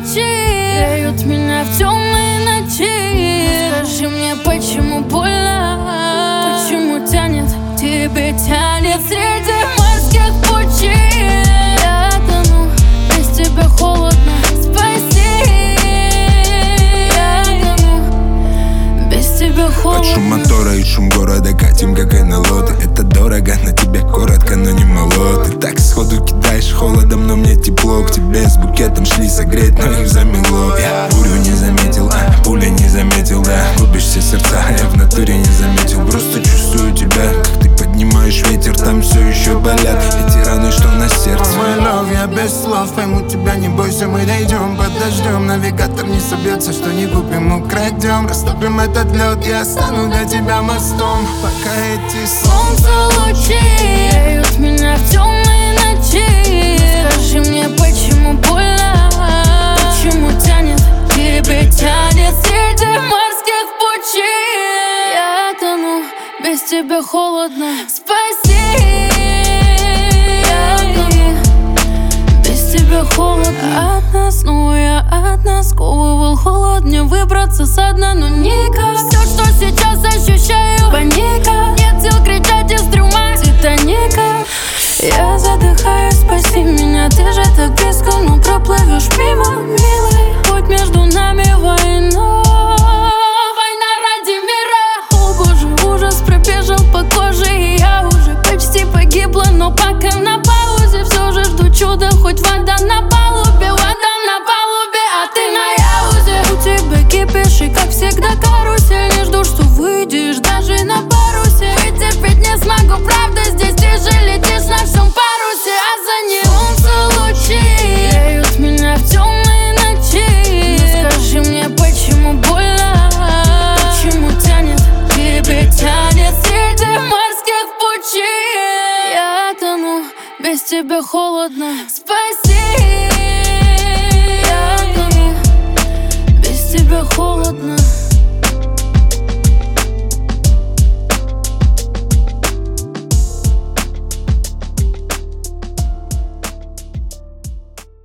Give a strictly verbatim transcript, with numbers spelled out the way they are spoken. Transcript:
ночи греют меня в темные ночи. Скажи мне, почему больно, почему тянет, тебе тянет среди морских пучин. Я тону, без тебя холодно, спаси. Я тону, без тебя холодно. Под шум мотора и шум города катим, как НЛО. Ты это дорого, на тебя коротко, но не мало. Ты так сходу кидаешь холодом, но мне тепло. К тебе с букетом шли согреть, но их замело. Я бурю не заметил, а пуля не заметил, да. Губишь все сердца, я в натуре не заметил. Просто чувствую тебя, как ты поднимаешь ветер. Там все еще болят эти раны, что на сердце. Мой лов, я без слов пойму тебя, не бойся, мы дойдем. Подождем, навигатор не собьется, что не купим, украдем. Растопим этот лед, я стану для тебя мостом. Пока эти солнце лучи греют меня в темные ночи. Скажи мне, почему больно, почему тянет, тебе тянет среди морских пучин. Я тону, без тебя холодно, спаси. Я тону, без тебя холодно. От нас, ну я от нас сковывал холод. Мне выбраться со дна, но никак. Все, что сейчас ощущаю, паника. Нет сил кричать из трюма Титаника. Я задыхаюсь, спаси меня. Ты же так близко, но проплывешь мимо, милый. Путь между нами война, война ради мира. О боже, ужас пробежал по коже, и я уже почти погибла, но пока на паузе. Все же жду чуда, хоть вода на палубе, вода на палубе, а ты на яузе. У тебя кипишь, и как всегда карусель. Не жду, что выйдешь даже на парусе. Вытерпеть не смогу, правда, здесь ты же летишь на всем парусе, а за ним солнце лучи греют меня в темные ночи. Скажи мне, почему больно, почему тянет, тебе тянет среди морских пучин. Я тону, без тебя холодно, спаси. Я тону, без тебя холодно.